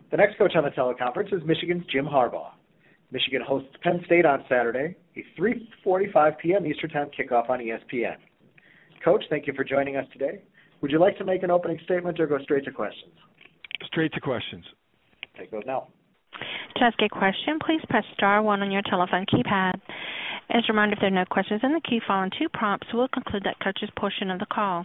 The next coach on the teleconference is Michigan's Jim Harbaugh. Michigan hosts Penn State on Saturday, a 3:45 p.m. Eastern Time kickoff on ESPN. Coach, thank you for joining us today. Would you like to make an opening statement or go straight to questions? Straight to questions. Take those now. To ask a question, please press star one on your telephone keypad. As a reminder, if there are no questions in the queue following 2 prompts, we'll conclude that coach's portion of the call.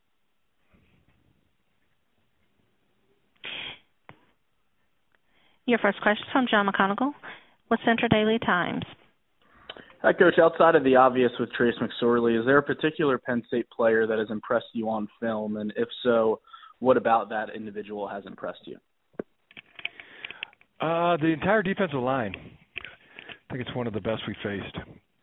Your first question is from John McConigal with Central Daily Times. Hi, Coach. Outside of the obvious with Trace McSorley, is there a particular Penn State player that has impressed you on film? And if so, what about that individual has impressed you? The entire defensive line. I think it's one of the best we faced.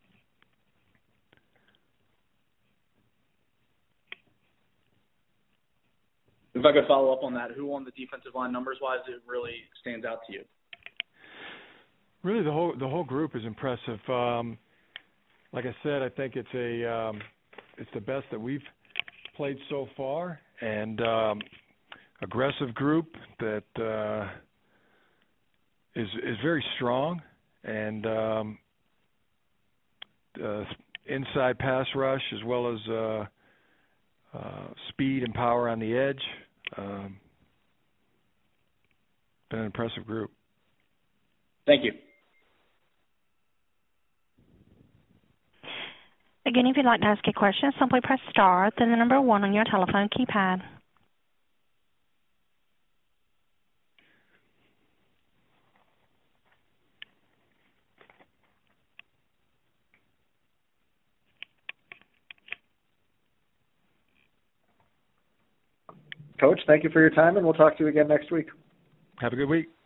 If I could follow up on that, who on the defensive line numbers-wise it really stands out to you? Really, the whole group is impressive. Like I said, I think it's the best that we've played so far, and aggressive group that is very strong, and inside pass rush as well as speed and power on the edge. Been an impressive group. Thank you. Again, if you'd like to ask a question, simply press star, then the number 1 on your telephone keypad. Coach, thank you for your time, and we'll talk to you again next week. Have a good week.